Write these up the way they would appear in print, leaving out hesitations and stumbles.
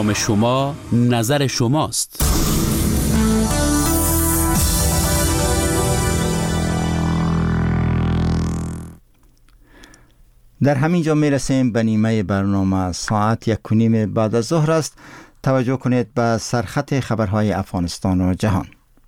شما نظر شماست. در همین جا میرسیم به نیمه برنامه. ساعت 1:30 بعد از ظهر است. توجه کنید به سرخط خبرهای افغانستان و جهان.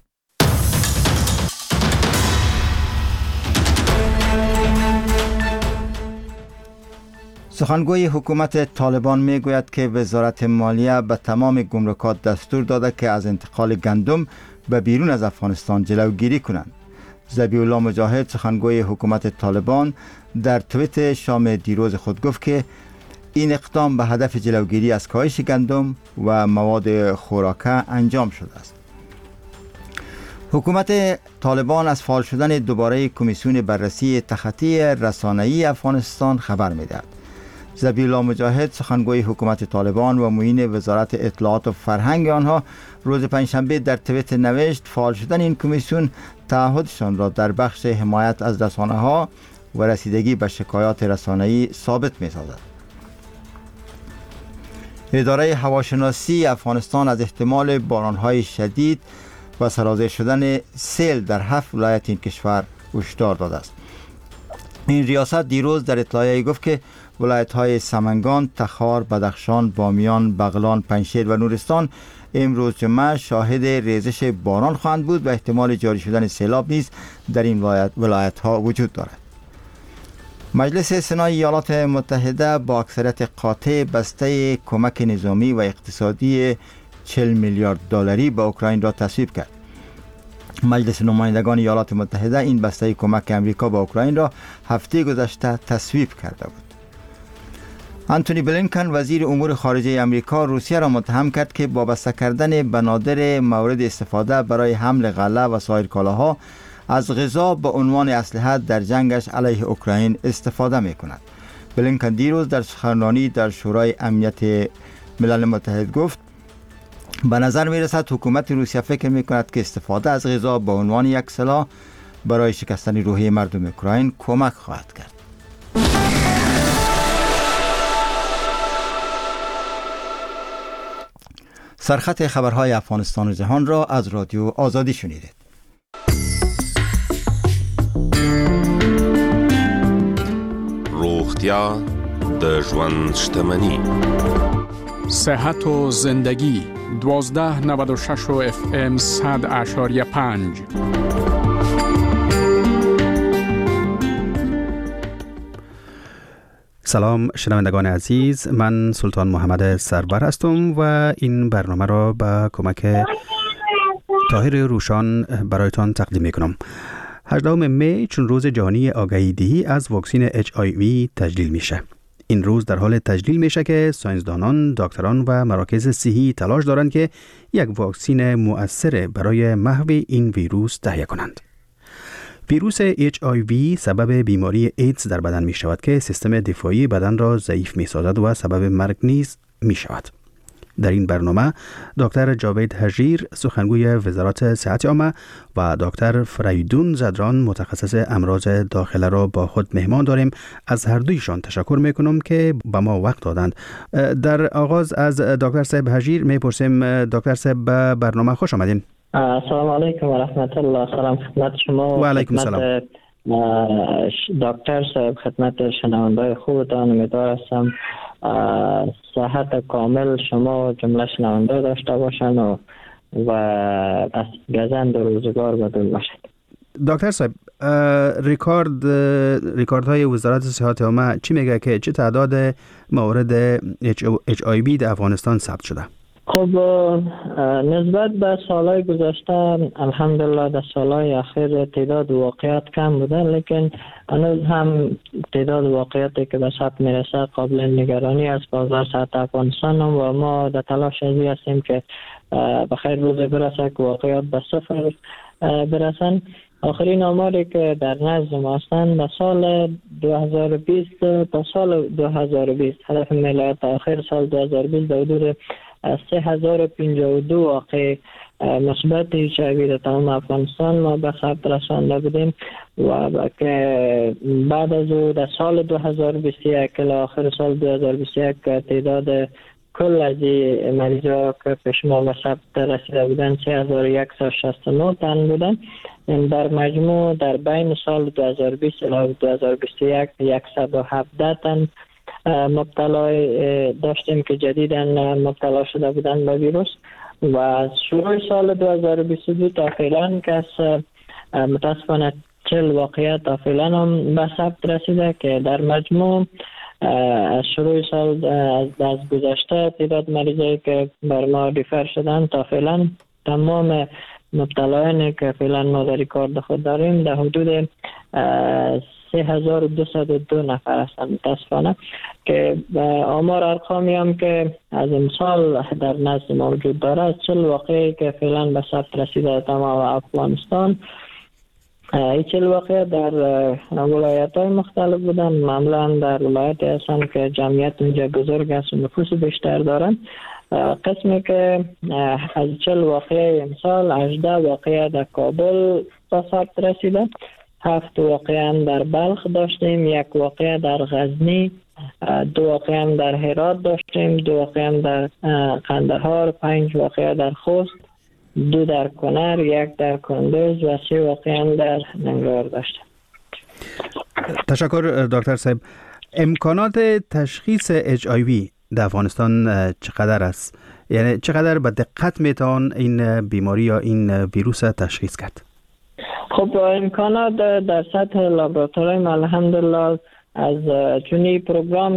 سخنگوی حکومت طالبان میگوید که وزارت مالیه به تمام گمرکات دستور داده که از انتقال گندم به بیرون از افغانستان جلوگیری کنند. ذبیح الله مجاهد سخنگوی حکومت طالبان در توییت شام دیروز خود گفت که این اقدام به هدف جلوگیری از کاهش گندم و مواد خوراکه انجام شده است. حکومت طالبان از فعال شدن دوباره کمیسیون بررسی تخطی رسانه‌ای افغانستان خبر می‌دهد. ذبیح الله مجاهد سخنگوی حکومت طالبان و معین وزارت اطلاعات و فرهنگ آنها روز پنجشنبه در توییت نوشت فعال شدن این کمیسیون تعهدشان را در بخش حمایت از رسانه‌ها و رسیدگی به شکایات رسانه‌ای ثابت می‌سازد. اداره هواشناسی افغانستان از احتمال باران‌های شدید و سرازیر شدن سیل در 7 ولایت این کشور هشدار داده است. این ریاست دیروز در اطلاعیه گفت که ولایت‌های سمنگان، تخار، بدخشان، بامیان، بغلان، پنجشیر و نورستان امروز جمعه شاهد ریزش باران خواهند بود و احتمال جاری شدن سیلاب نیز در این ولایت‌ها وجود دارد. مجلس سنای ایالات متحده با اکثریت قاطع بسته کمک نظامی و اقتصادی 40 میلیارد دلاری به اوکراین را تصویب کرد. مجلس نمایندگان ایالات متحده این بسته کمک امریکا به اوکراین را هفته گذشته تصویب کرده بود. آنتونی بلینکن وزیر امور خارجه امریکا روسیه را متهم کرد که وابسته کردن بنادر مورد استفاده برای حمل غله و سایر کالاها از غذا به عنوان اسلحه در جنگش علیه اوکراین استفاده می کند. بلینکن دیروز در سخنرانی در شورای امنیت ملل متحد گفت به نظر می رسد حکومت روسیه فکر می کند که استفاده از غذا به عنوان یک سلاح برای شکستن روحیه مردم اوکراین کمک خواهد کرد. سرخط خبرهای افغانستان و جهان را از رادیو آزادی شنیدید. روغتیا د ژوند شتمني. صحت و زندگی 1296 FM 100.5. سلام شنوندگان عزیز، من سلطان محمد سرور هستم و این برنامه را با کمک طاهر روشان برایتان تقدیم میکنم. 18 می چون روز جهانی آگاهی دهی از واکسن HIV تجلیل میشه. این روز در حال تجلیل میشه که ساینسدانان، دکتران و مراکز صحی تلاش دارند که یک واکسن مؤثر برای محو این ویروس تهیه کنند. ویروس HIV سبب بیماری ایدز در بدن می شود که سیستم دفاعی بدن را ضعیف می سازد و سبب مرگ نیز می شود. در این برنامه دکتر جاوید هژیر سخنگوی وزارت صحت عامه و دکتر فریدون زدران متخصص امراض داخله را با خود مهمان داریم. از هر دویشان تشکر میکنم که به ما وقت دادند. در آغاز از دکتر صاحب هژیر میپرسیم دکتر صاحب به برنامه خوش آمدین. السلام علیکم و رحمت الله. سلام خدمت شما و علیکم السلام دکتر صاحب، خدمت شنوندای خوبتان. امیدوار هستم صحت کامل شما و جمله شنونده داشته باشند و از گزند روزگار بدون باشد. دکتر صاحب، ریکاردهای وزارت صحت عامه چی میگه که چه تعداد موارد HIV در افغانستان ثبت شده؟ خب نسبت به سالهای گذشته الحمدلله در سالهای اخیر تعداد واقعات کم بوده، لیکن هنوز هم تعداد واقعاتی که به ثبت میرسه قابل نگرانی است. بازار صحت افغانستان و ما در تلاش ازی هستیم که بخیر روز برسه که واقعات به صفر برسن. آخرین آماری که در نزد ما هستند در سال 2020 تا سال 2020 هدف ملت آخر سال 2020 در حدود 3052 واقع مثبت HIV در تمام افغانستان ما به ثبت رسانده بودیم و که بعد از او در سال 2021 الی آخر سال 2021 تعداد کل از این مریضا که پیش ما به ثبت رسیده بودن 3169 تن بودن. در مجموع در بین سال 2020 و 2021 117 تن مبتلا داشتیم که جدیداً مبتلا شده بودن به ویروس و از شروع سال 2022 تا فعلا که متاسفانه 40 واقعیت تا فعلا هم به ثبت رسیده که در مجموع از شروع سال از گذشته تعداد مریضایی که بر ما ریفر شدن تا فعلا تمام مبتلایانی که فعلا ما در کار خود داریم در حدود 3202 نفر هستند متاسفانه که آمار ارقامی هم که از امسال در نزد ما وجود داره 40 واقعی که فعلا به ثبت رسیده تمام افغانستان. این 40 واقع در ولایت های مختلف بودن، معمولا در ولایت هستند که جمعیت اونجا بزرگ است و نفوس بیشتر دارن. قسمی که از 40 واقعه امسال 18 واقعه در کابل به ثبت رسیده، 7 واقعه در بلخ داشتیم، 1 واقعه در غزنی، 2 واقعه در هرات داشتیم، 2 واقعه در قندهار، 5 واقعه در خوست، 2 در کنر، 1 در کندوز و 3 واقعه در ننگرهار داشتیم. تشکر دکتر صاحب. امکانات تشخیص HIV در افغانستان چقدر است؟ یعنی چقدر به دقت میتوان این بیماری یا این ویروس تشخیص کرد؟ خب امکانات در سطح لابراتوری الحمدلله از چونی پروگرام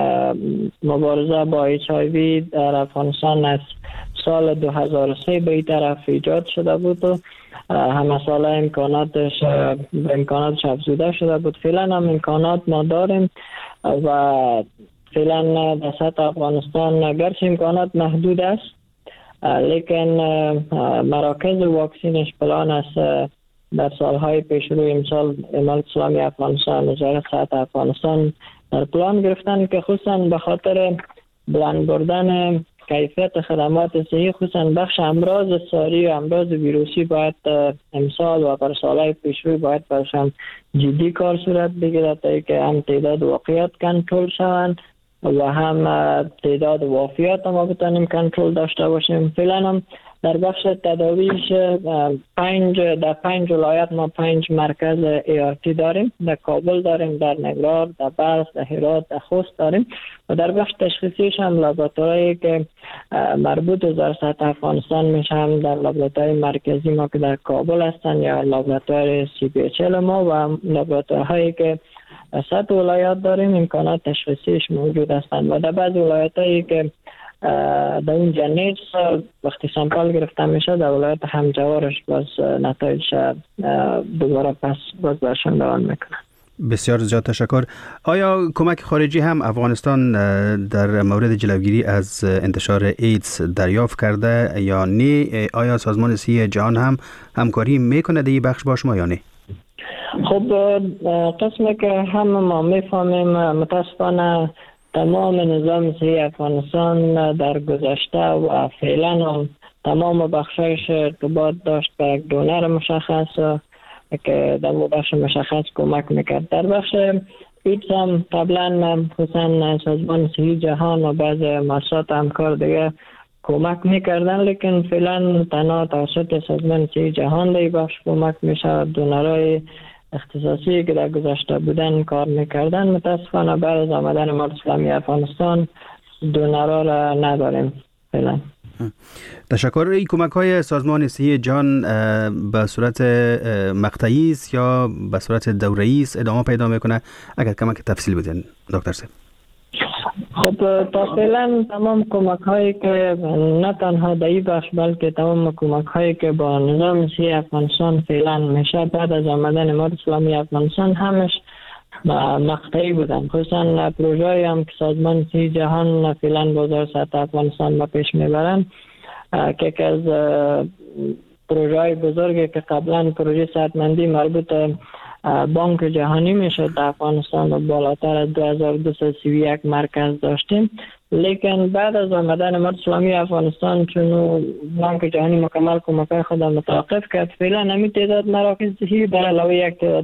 مبارزه با HIV در افغانستان از سال 2003 به این طرف ایجاد شده بود و همه ساله امکاناتش افزوده شده بود. فعلا هم امکانات ما داریم و فعلا در سطح افغانستان گرچه امکانات محدود است لیکن مراکز واکسینش پلان است در سالهای پیش روی امسال امارت اسلامی افغانستان وزارت صحت افغانستان در پلان گرفتن که خصوصا به خاطر بلند بردن کیفیت خدمات صحی خصوصا بخش امراض ساری و امراض ویروسی باید امسال و بر سالهای پیش روی باید برشان جدی کار صورت بگیرد تا که هم تعداد واقعیت کنترل شوند و هم تعداد وفیات ما بتانیم کنترل داشته باشیم. فعلا هم در بخش تداویش در 5 ولایت ما 5 مرکز ART داریم، در کابل داریم، در ننگرهار، در بلخ، در هرات، در خوست داریم و در بخش تشخیصیش هم لابراتوری که مربوط وزارت صحت افغانستان میشه هم در لابراتوری مرکزی ما که در کابل هستن یا لابراتوری CBHL ما و لابراتوری هایی که 100 ولایات داریم امکانات تشخیصیش موجود هستند و در بعض ولایت هایی که در اونجا نیست وقتی سامپل گرفته میشه در ولایت همجوارش باز نتایج دوباره پس باز برشان روان میکنه. بسیار زیاد تشکر. آیا کمک خارجی هم افغانستان در مورد جلوگیری از انتشار ایدز دریافت کرده یا نه؟ آیا سازمان صحی جهان هم همکاری میکنه در این بخش با شما یا نه؟ خب قسمی که هم ما میفهمیم متاسفانه تمام نظام صحی افغانستان در گذشته و فعلا هم تمام بخشایش ارتباط داشت به یک دونر مشخص که در بخش مشخص کمک میکرد. در بخش ایدز هم قبلا خصوصا سازمان صحی جهان و بعض مؤسسات همکار دیگه کمک میکردن لیکن فعلا تنها توسط سازمان صحی جهان در بخش کمک میشه. دونرهای اختصاصی که در گذشته بودن کار میکردن متاسفانه بعد از آمدن امارت اسلامی افغانستان دونرها را نداریم فعلا. تشکر. این کمک های سازمان صحی جهان به صورت مقطعی است یا به صورت دوره‌ای است ادامه پیدا میکنه؟ اگر کمک تفصیل بدین دکتر صاحب. خب تا فعلا تمام کمک هایی که نه تنها در این بخش بلکه تمام کمک هایی که با نظام صحی افغانستان فعلا میشه بعد از آمدن امارت اسلامی افغانستان همش مقطعی بودن. خصوصا پروژه‌ای هم که سازمان صحی جهان فعلا با وزارت صحت افغانستان با پیش میبرن که از پروژه‌های بزرگی که قبلا پروژه صحتمندی مربوط بانک جهانی میشد در افغانستان و بالاتر از 2231 مرکز داشتیم لیکن بعد از آمدن امارت اسلامی افغانستان چون بانک جهانی مکمل کمک‌های خود متوقف کرد فعلا همین تعداد مراکز صحی به علاوه یک تعداد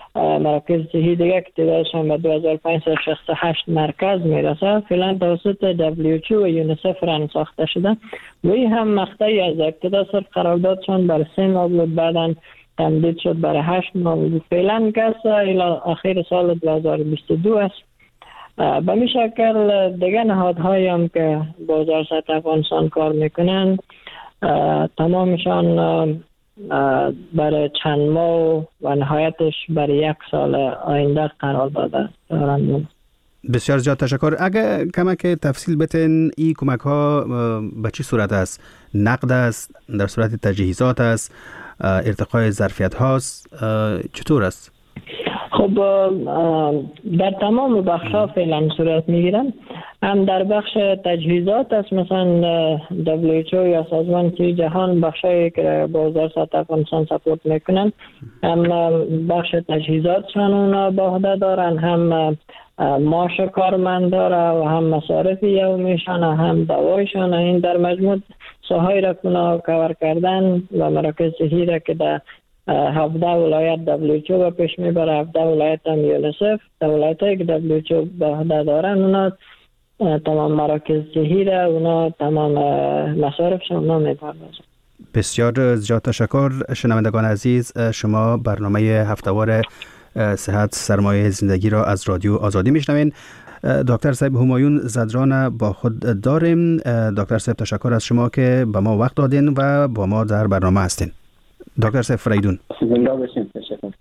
مراکز صحی دیگه که تعدادشان به 2568 مرکز میرسه، فعلا توسط WHO و یونیسف ران ساخته شده و این هم مقطعی از ابتدا صرف قراردادشان برای 3 ماه بود، بعدا تمدید شد برای 8 ماه بود. فعلا کس الى آخر سال 2022 است. به می شکل دیگه نهادهایی هم که بازار سطح افغانستان کار میکنن تمامشان برای چند ماه و نهایتش برای 1 سال آینده قرار داده دارند. بسیار زیاد تشکر. اگه کمک تفصیل بتین این کمک ها به چی صورت است؟ نقد است؟ در صورت تجهیزات است؟ ارتقای ظرفیت هاست؟ چطور است؟ خب در تمام بخش ها فعلا صورت میگیرن. هم در بخش تجهیزات است، مثلا WHO یا سازمان صحت جهان بخشایی که بازار سطح افغانستان سپورت میکنن، هم بخش تجهیزاتشان اونا به عهده دارن، هم معاش کارمند داره و هم مصارف یومیشان، هم دوایشان. این در مجموع ساهای را اونا کور کردن و مراکز صحی را که در 17 ولایت WHO و پیش میبره، 17 ولایت هم یونیسف، ولایت هایی که WHO به عهده دارن اونا تمام مراکز صحی را اونا تمام مصارفشان اونا میپردازن. بسیار زیاد تشکر. شنوندگان عزیز، شما برنامه هفتهوار صحت سرمایه زندگی را از رادیو آزادی میشنوین. دکتر صاحب همایون زدران با خود داریم. دکتر صاحب تشکر از شما که به ما وقت دادین و با ما در برنامه هستین. دکتر صاحب فریدون. زنده باشین. تشکر.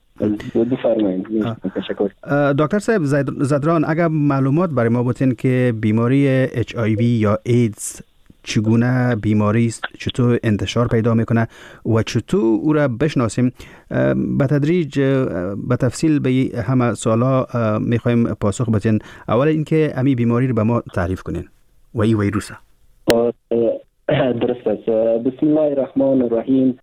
دکتر صاحب زدران، اگر معلومات برای ما بودین که بیماری HIV یا ایدز چگونه بیماری است، چطور انتشار پیدا میکنه و چطور او را بشناسیم، به تدریج به تفصیل به همه سوالا میخوایم پاسخ بدین. اول اینکه امی بیماری رو به ما تعریف کنین و این ویروسه. درست است. بسم الله الرحمن الرحیم.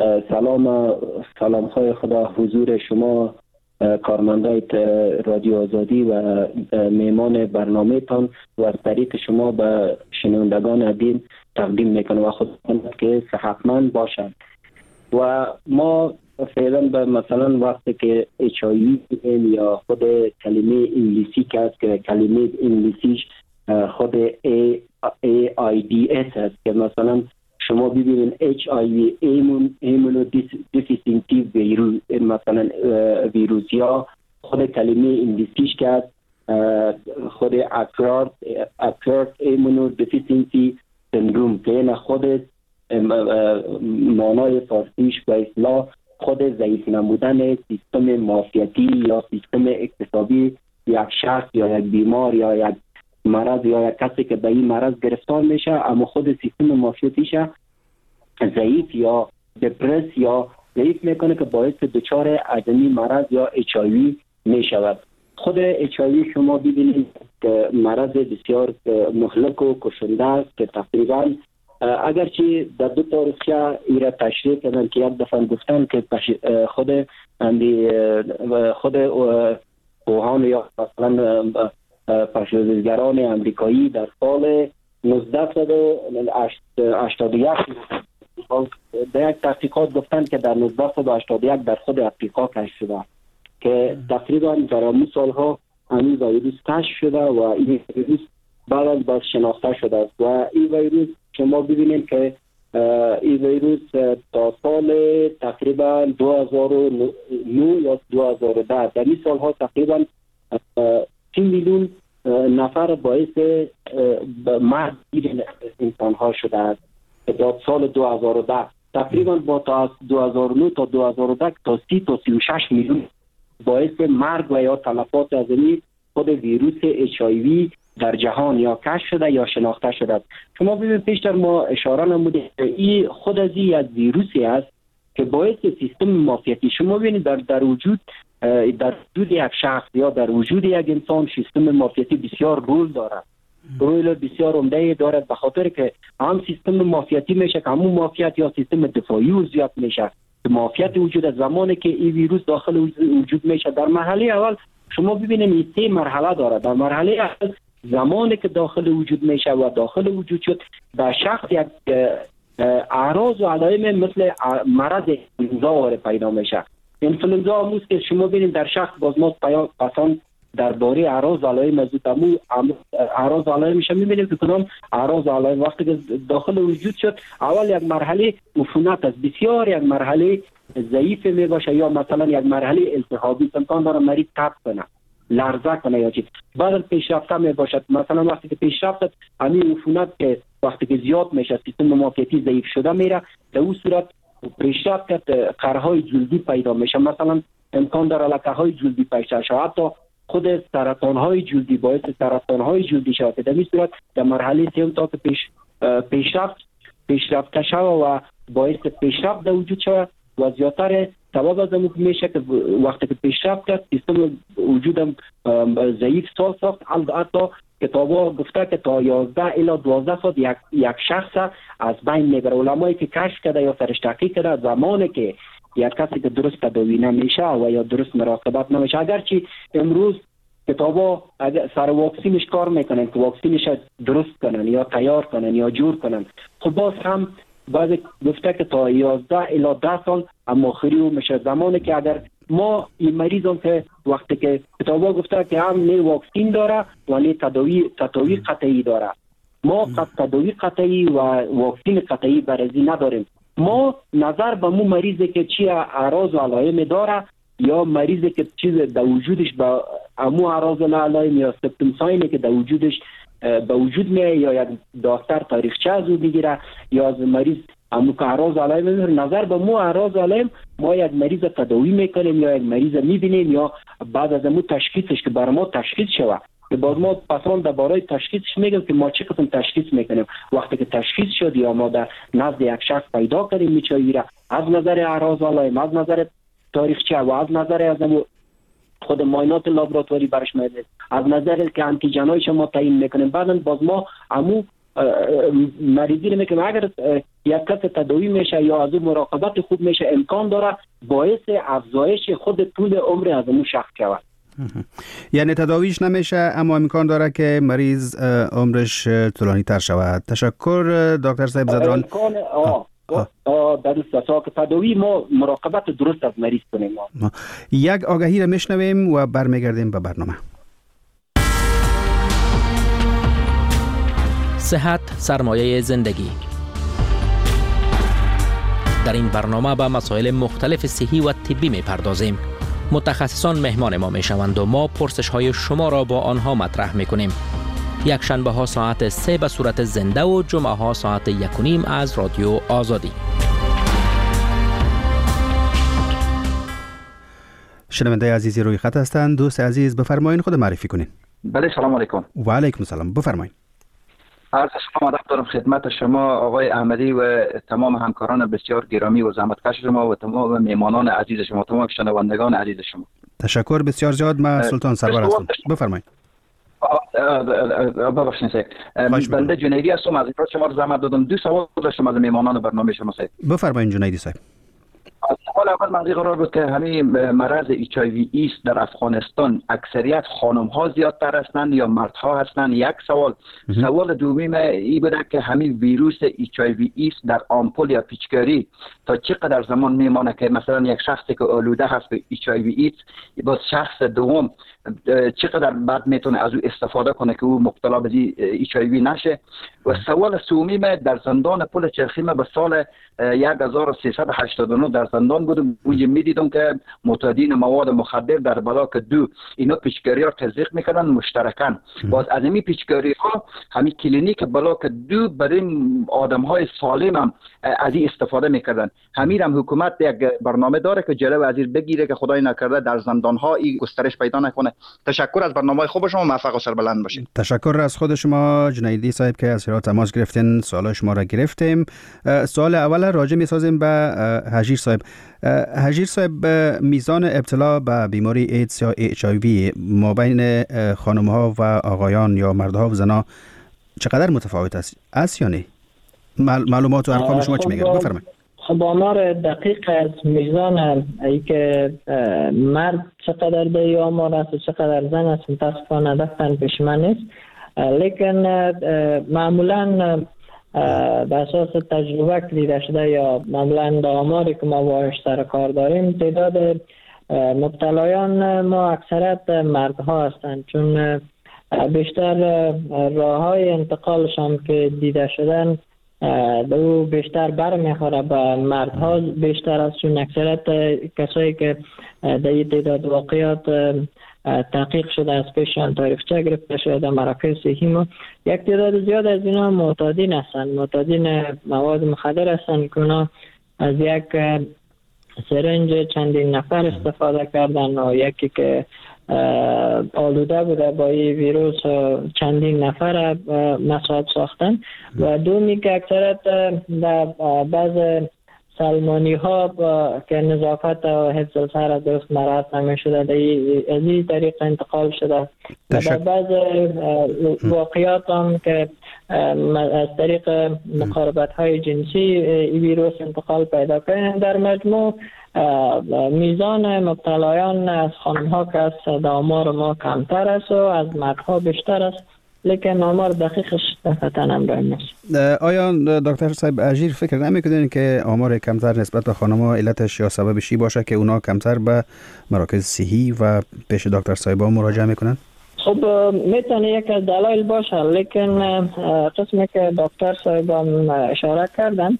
سلام های خدا حضور شما کارمندای رادیو آزادی و میمان برنامه تان و از طریق شما به شنوندگان عزیز تقدیم میکنم و خود که صحتمند باشند. و ما فعلا به مثلا وقتی که HIV یا خود کلمه انگلیسی که هست که کلمه انگلیسیش خود AIDS هست که مثلا شما ببینید HIV ایمونودیفیسینتی ویروس، مثلا ویروس یا خود کلمه انگلیسیش که هست خود اکوارد ایمونودیفیسینتی سندروم که این خود معنای فارسیش به اصطلاح خود ضعیف نمودن سیستم معافیتی یا سیستم اکتسابی یک شخص یا یک بیمار یا یک مرض یا یک کسی که به این مرض گرفتار میشه اما خود سیستم معافیتیش ضعیف یا دپرس یا ضعیف میکنه که باعث دچار عدمی مرض یا HIV میشود. خود HIV شما ببینید که مرض بسیار مهلک و کشنده است که تقریبا اگرچه در دو تا روسیه ایره تشریح کردن که یک دفعه گفتن که خود اوهان یا مثلا پژوهشگران امریکایی در سال 1981 در یک تحقیقات گفتن که در 1981 در خود افریقا کشف شده که تقریبا در همون سالها این ویروس کشف شده و این ویروس بعد از شناخته شده است. و این ویروس شما ببینید که این ویروس تا سال تقریبا 2009 یا 2010 در این سالها تقریبا 3 میلیون نفر باعث مرگ انسان ها شده است. در سال 2010 تقریبا با تا 2009 تا 2010 تا 30 تا 36 میلیون باعث مرگ و یا تلفات از این خود ویروس HIV در جهان یا کشف شده یا شناخته شده است. شما ببینید پیشتر ما اشاره نمودیم این خود از این یک ویروسی است که باعث سیستم معافیتی شما ببینید در وجود یک شخص یا در وجود یک انسان سیستم معافیتی بسیار رول دارد، رول بسیار عمده دارد، به خاطر که هم سیستم معافیتی میشه که همون معافیت یا سیستم دفاعی زیاد میشه. معافیت وجود از زمانی که این ویروس داخل وجود میشه در مرحله اول شما ببینید این 3 مرحله دارد. در مرحله اول زمانی که داخل وجود میشه و داخل وجود شد در شخص یک اعراض و علائم مثل مرض انفلوئنزا پیدا میشه اینفلوئنزا هموست که شما ببینید در شخص باز ما پسان درباره اعراض علائم از تمو اعراض علائمش می‌بینیم که کدام اعراض علائم وقتی که داخل وجود شد اول یک مرحله عفونت است، بسیار یک مرحله ضعیف می باشه یا مثلا یک مرحله التهابی امکان داره مریض تب کنه، لرزه کنه یا چیز. بعد پیشرفته می باشد، مثلا وقتی که پیشرفت همین عفونت که وقتی که زیاد میشه سیستم مقاومتی ضعیف شده میره، در اون صورت پیشرفت قرهای جلدی پیدا میشه، مثلا امکان داره لکه‌های جلدی پیدا شه، حتی خود سرطان‌های جلدی باعث سرطان‌های جلدی شود. در این صورت در مرحله سوم تا که پیشرفت شود و باعث پیشرفت در وجود شود و زیادتر سبب از اون میشه که وقتی که پیشرفت کرد سیستم وجودم ضعیف ساخت. حتی کتابا گفته که تا 11 الی 12 ساعت یک شخص از بین میبره. علمایی که کشف کرده یا سرش تحقیق کرده زمانی که یک کسی که درست تداوی نمیشه و یا درست مراقبت نمیشه، اگرچه امروز کتابا سر واکسینش کار میکنن که واکسینش درست کنن یا تیار کنن یا جور کنن، خب باز هم بعد گفته که تا 11 الی 10 سال اما خریو میشه. زمانی که اگر ما این مریضم که وقتی که کتابا گفته که هم نه واکسین داره و نه تداوی قطعی داره، ما تداوی قطعی و واکسین قطعی برازی نداریم. ما نظر به مو مریضی که چی اعراض و علائم داره یا مریضی که چیز در وجودش با امو اعراض و علائم یا سیمپتوم ساینی که در وجودش به وجود میاد یا یک دکتر تاریخچه از او میگیره یا از مریض امو که اعراض و علائم میگیره، نظر به مو اعراض و علائم ما یک مریض تداوی میکنیم یا یک مریض میبینیم یا بعد از امو تشخیصش که برای ما تشخیص شوه که باز ما پسان درباره تشخیصش میگم که ما چه قسم تشخیص میکنیم. وقتی که تشخیص شد یا ما در نزد یک شخص پیدا کردیم میچویره از نظر اعراض و علائم، از نظر تاریخچه و از نظر از خود معاینات لابراتواری برش میده، از نظر که آنتیجن‌های شما تعیین میکنیم. بعدن باز ما امو مریضی رو میکنیم اگر یک کس تداوی میشه یا از مراقبت خوب میشه امکان داره باعث افزایش خود طول عمر از اون شخص شود. یعنی تداویش نمیشه اما امکان داره که مریض عمرش طولانی تر شود. تشکر دکتر صاحب زدران. درست است که تداوی ما مراقبت درست از مریض کنیم. یک آگهی را میشنویم و برمیگردیم به برنامه. صحت سرمایه زندگی. در این برنامه به مسائل مختلف صحی و طبی میپردازیم. متخصصان مهمان ما میشوند و ما پرسش های شما را با آنها مطرح میکنیم. یک شنبه ها ساعت 3 به صورت زنده و جمعه ها ساعت 1:30 از رادیو آزادی. شنونده عزیزی روی خط هستند. دوست عزیز بفرمایید خود معرفی کنین. بله سلام علیکم. و علیکم السلام. بفرمایید. عرض سلام ادب دارم خدمت شما آقای احمدی و تمام همکاران بسیار گرامی و زحمتکش شما و تمام میهمانان عزیز شما، تمام شنوندگان عزیز شما. تشکر بسیار زیاد. من سلطان سرور هستم. بفرمایید. ببخشید بنده جنیدی هستم از ایران. شما رو زحمت دادم. دو سوال داشتم از میهمانان برنامه شما صاحب. بفرمایید جنیدی صاحب. سوال اول موضوع قرار بود که همین مرض HIV ایست در افغانستان اکثریت خانم ها زیادتر هستند یا مردها هستند؟ یک سوال. سوال دومی این بوده که همین ویروس HIV ایست در آمپول یا پیچکاری تا چقدر زمان میمانه که مثلا یک شخصی که آلوده هست به HIV ایست باز شخص دوم چقدر بعد میتونه از او استفاده کنه که او مبتلا به HIV نشه؟ و سوال سومی در زندان پل چرخی به سال 1389 در زندان بودم، اونجا میدیدم که معتادین مواد مخدر در بلاک 2 اینا پیچکاری ها تزریق میکنن مشترکاً. باز از این پیچکاری ها همین کلینیک بلاک 2 برای آدم های سالم هم از این استفاده میکردن. همین هم حکومت یک برنامه داره که جلو از این بگیره که خدای نکرده در زندان ها این گسترش پیدا نکنه. تشکر از برنامه خوب شما، موفق و سربلند باشین. تشکر از خود شما جنیدی صاحب که از هرات تماس گرفتین، سوال شما را گرفتیم. سوال اول راجع می‌سازیم به هجیر صاحب. هجیر صاحب، میزان ابتلا به بیماری ایدز یا HIV مابین خانم‌ها و آقایان یا مردها و زنها چقدر متفاوت است یا نه؟ معلومات و ارقام شما چی میگن؟ بفرمایید. خب آمار دقیق از میزان ای که مرد چقدر به آمار است و چقدر زن است متاسفانه دستن پیش من نیست، لیکن معمولا به اساس تجربه که دیده شده یا معمولا در آماری که ما باهاش سر کار داریم، تعداد مبتلایان ما اکثرت مردها هستند، چون بیشتر راه های انتقالشان که دیده شدن دو بیشتر برمیخوره به مردها بیشتر از، چون اکثرت کسایی که در این تعداد واقعیات تحقیق شده از پیشان تاریخچه گرفته شده در مراکز صحی ما، یک تعداد زیاد از اینا معتادین هستند، معتادین مواد مخدر هستند که اونا از یک سرنج چندین نفر استفاده کردن و یکی که آلوده بوده با این ویروس چندین نفر مصاب ساختن و دومی که اکثرت در بعض سلمانی ها که نظافت و حفظ السر درست مراعات نمی‌شده از این طریق انتقال شده. در بعض واقعیات هم که از طریق مقاربت های جنسی این ویروس انتقال پیدا کنه. در مجموع میزان مبتلایان از خانم ها که از آمار ما کمتر است و از مردها بیشتر است، لیکن آمار دقیقش دقیقاً همراه نیست. آیا دکتر صاحب اجیر فکر نمی‌کنین که آمار کمتر نسبت به خانم‌ها علتش یا سببش باشه که اونا کمتر به مراکز صحی و پیش دکتر صاحب‌ها مراجعه میکنن؟ خب میتونه یک از دلایل باشه، لیکن قسمی که دکتر صاحب‌ها اشاره کردن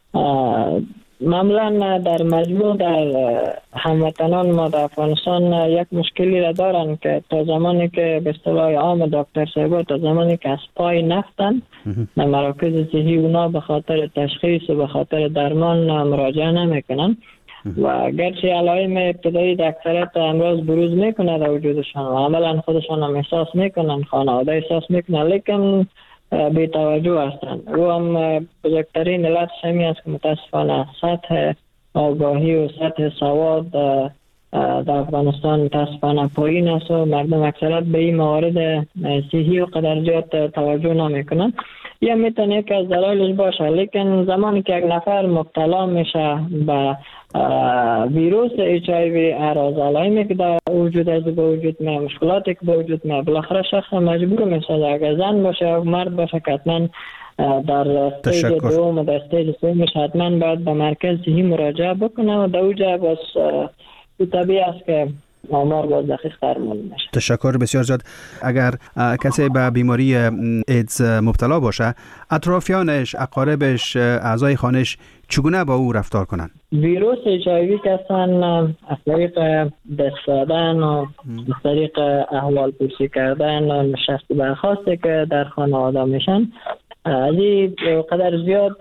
معمولا در مجموع در هموطنان ما در افغانستان یک مشکلی را دارن که تا زمانی که به اصطلاح عام دکتر صاحبا تا زمانی که از پای نفتن در مراکز صحی اونا به خاطر تشخیص و به خاطر درمان مراجعه نمیکنن و گرچه علائم ابتدایی در اکثریت امراض بروز میکنه در وجودشان و عملا خودشان هم احساس میکنن، خانواده احساس میکنن، لیکن بی توجه هستند. او هم بزرگترین علت شمی است که متاسفانه سطح آگاهی و سطح سواد در افغانستان متاسفانه پایین است و مردم اکثرت به این موارد صحی و قدر زیاد توجه نمیکنن. یا میتونه یک از دلایلش باشه، لیکن زمانی که یک نفر مبتلا میشه به ویروس HIV، اعراض علائمی که در وجود از به وجود میاد، مشکلاتی که به وجود میاد، بالاخره شخص مجبور میشه اگر زن باشه یا مرد باشه که حتما در استیج دوم و در استیج سومش حتما باید به مرکز صحی مراجعه بکنه و در اوجه باز طبیعی است که آمار باز دقیق تر معلوم میشه. تشکر بسیار زیاد. اگر کسی به بیماری ایدز مبتلا باشه، اطرافیانش، اقاربش، اعضای خانش چگونه با او رفتار کنند؟ ویروس HIV که هستن از طریق دست دادن و از طریق احوال پرسی کردن و نشست برخاسته که در خانواده میشن، از این قدر زیاد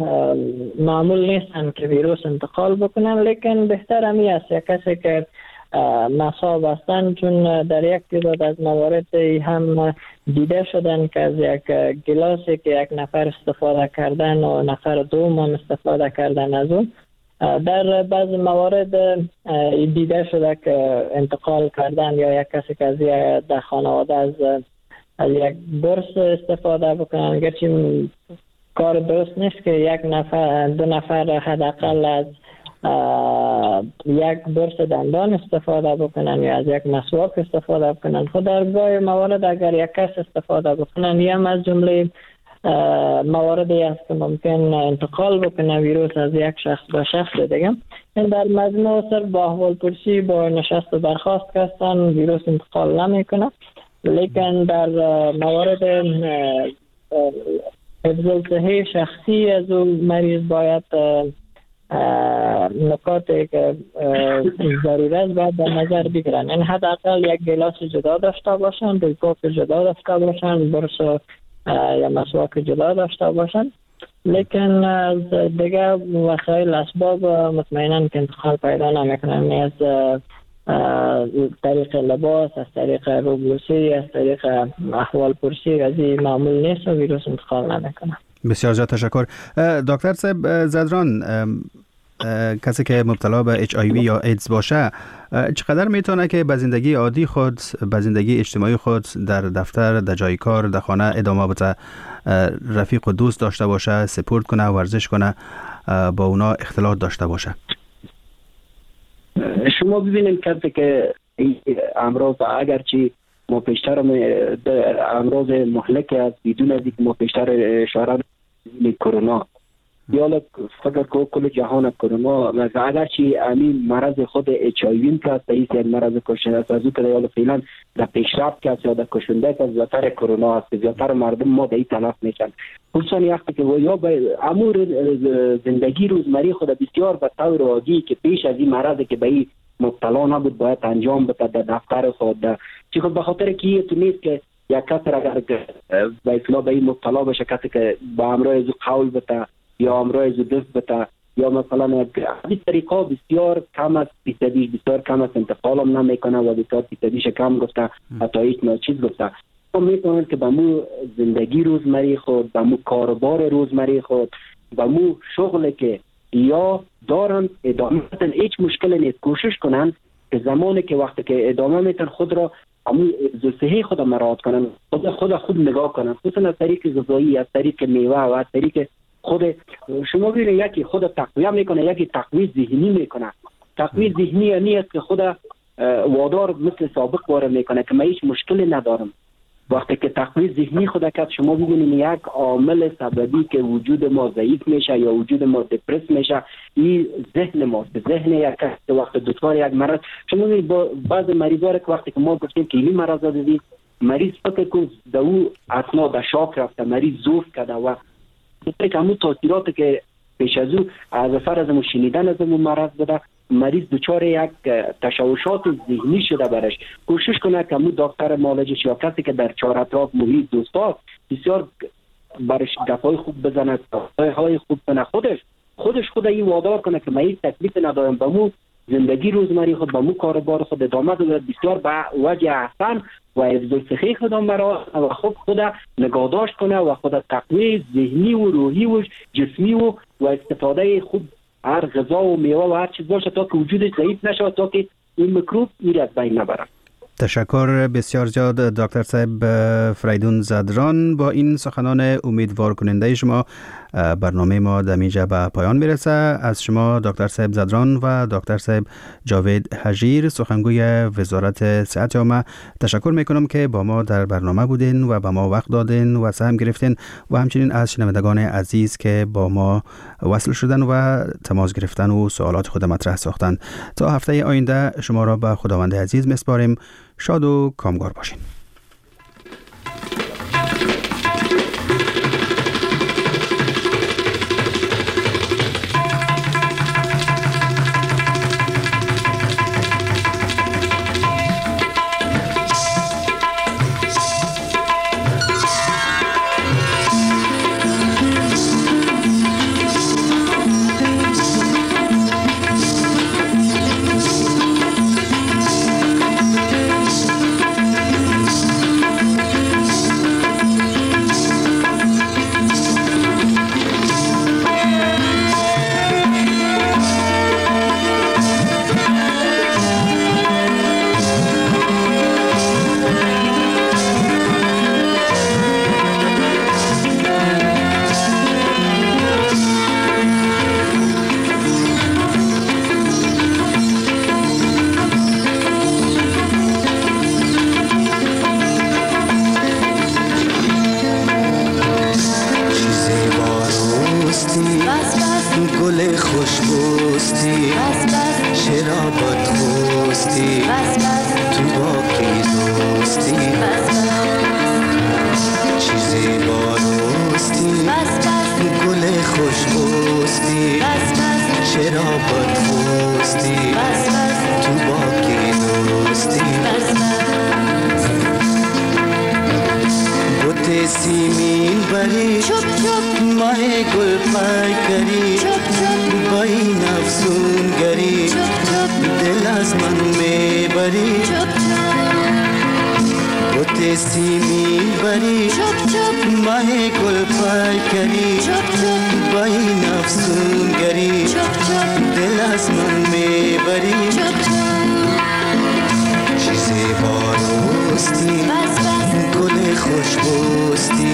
معمول نیستن که ویروس انتقال بکنن، لیکن بهتر همی است یک کسی که مصاب هستن، چون در یک تعداد از موارد هم دیده شدن که از یک گلاسی که یک نفر استفاده کردن و نفر دوم هم استفاده کردن از اون، در بعض موارد دیده شده که انتقال کردن یا یک کسی که از در خانواده از یک برس استفاده بکنن، گرچه کار درست نیست که یک نفر دو نفر حداقل از یک برس دندان استفاده بکنن یا از یک مسواک استفاده بکنن. خود در گاه موارد اگر یک کس استفاده بکنن، یا هم از جمله مواردی است که ممکن انتقال بکنه ویروس از یک شخص به شخص دیگه. این در مجموع صرف با احوال پرسی با نشست و برخاست هستن ویروس انتقال نمیکنه، لیکن در موارد حفظ الصحه شخصی از اون مریض باید نکاتی که ضروری است باید در نظر بگیرن. این حداقل یک گلاس جدا داشته باشن، روی کاف جدا داشته باشن، برس یا مسواک جدا داشته باشن، لیکن از دیگه وسایل اسباب مطمئنا که انتقال پیدا نمیکنن، از طریق لباس، از طریق روبوسی، از طریق احوال پرسی از این معمول نیست و ویروس انتقال نمیکنه. بسیار زیاد تشکر. دکتر صاحب زدران، کسی که مبتلا به HIV یا ایدز باشه چقدر میتونه که به زندگی عادی خود، به زندگی اجتماعی خود در دفتر، در جای کار، در خانه ادامه بده، رفیق و دوست داشته باشه، سپورت کنه، ورزش کنه، با اونا اختلاط داشته باشه؟ شما ببینید کسی که امراض اگرچه ما پیشتر امراض مهلک است، بدون از اینکه ما پیشتر اشاره کرونا یا فکر کو کل جهان کرونا و اگرچه همین مرض خود اچ آی وی پلاس یک مرض کشنده است از او که یا فعلا در پیشرفت است یا در کشنده است زیاتر کرونا است زیاتر مردم ما در تلف میشن خصوصا وقتی که یا به امور زندگی روزمره خود بسیار به طور عادی که پیش از این مرض که به این مبتلا نبود باید انجام بده در دفتر خود چی خود به خاطر که تو نیست که یک کس اگر به اصطلاح به این مبتلا بشه کسی که با امراض قول بده یا امراض دست بده یا مثلا این طریقا بسیار کم است فیصدیش بسیار کم است انتقال هم نمیکنه و بسیار فیصدیش کم گفته حتی هیچ ناچیز گفته ما میتونیم که به مو زندگی روزمره خود به مو کاربار روزمره خود به مو شغل که یا دارن ادامه میتن هیچ مشکل نیست کوشش کنن که زمانی که وقتی که ادامه میتن خود را همون صحی خود مراعات کنن خود نگاه کنن خصوصا از طریق غذایی از طریق میوه و از طریق خود شما ببینید یکی خود تقویه میکنه یکی تقویه ذهنی میکنه تقویه ذهنی نیست که خود وادار مثل سابق باره میکنه که من هیچ مشکلی ندارم وقتی که تقویه ذهنی خود کرد شما ببینید یک عامل سببی که وجود ما ضعیف میشه یا وجود ما دپرس میشه این ذهن ماست ذهن یک کس وقت دچار یک مرض شما ببینید با بعض مریضا که وقتی که ما گفتیم که این مرض دادی مریض فکر کن در او اثنا در شاک رفته مریض زوف کرده و که همون تاثیراتی که پیش از او از اثر از شنیدن از اون مرض بده مریض دچار یک تشوشات ذهنی شده برش کوشش کنه که همون دکتر معالجش یا کسی که در چهار اطراف محیط دوستا بسیار برش گپای خوب بزنه های خوب کنه خودش این وادار کنه که من هیچ تکلیف ندارم به مو زندگی روزمره خود به مو کاربار خود ادامه بده بسیار به وجه احسن و حفظ صحی خودم برای و خود نگهداشت کنه و خود تقویه ذهنی و روحی و جسمی و استفاده خوب هر غذا و میوه و هر چیز باشه تا که وجودش ضعیف نشه تا که این میکروب میره از بین نبره. تشکر بسیار زیاد دکتر صاحب فریدون زدران. با این سخنان امیدوار کننده شما برنامه ما دمیجا به پایان میرسه. از شما دکتر صاحب زدران و دکتر صاحب جاوید حجیر سخنگوی وزارت صحت عامه تشکر میکنم که با ما در برنامه بودین و با ما وقت دادین و سهم گرفتین و همچنین از شنوندگان عزیز که با ما وصل شدن و تماس گرفتن و سوالات خود مطرح ساختن. تا هفته آینده شما را به خداوند عزیز میسپاریم. شاد و کامگار باشین.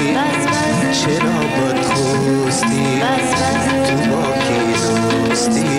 چرا بد خوستی تو با کی دوستی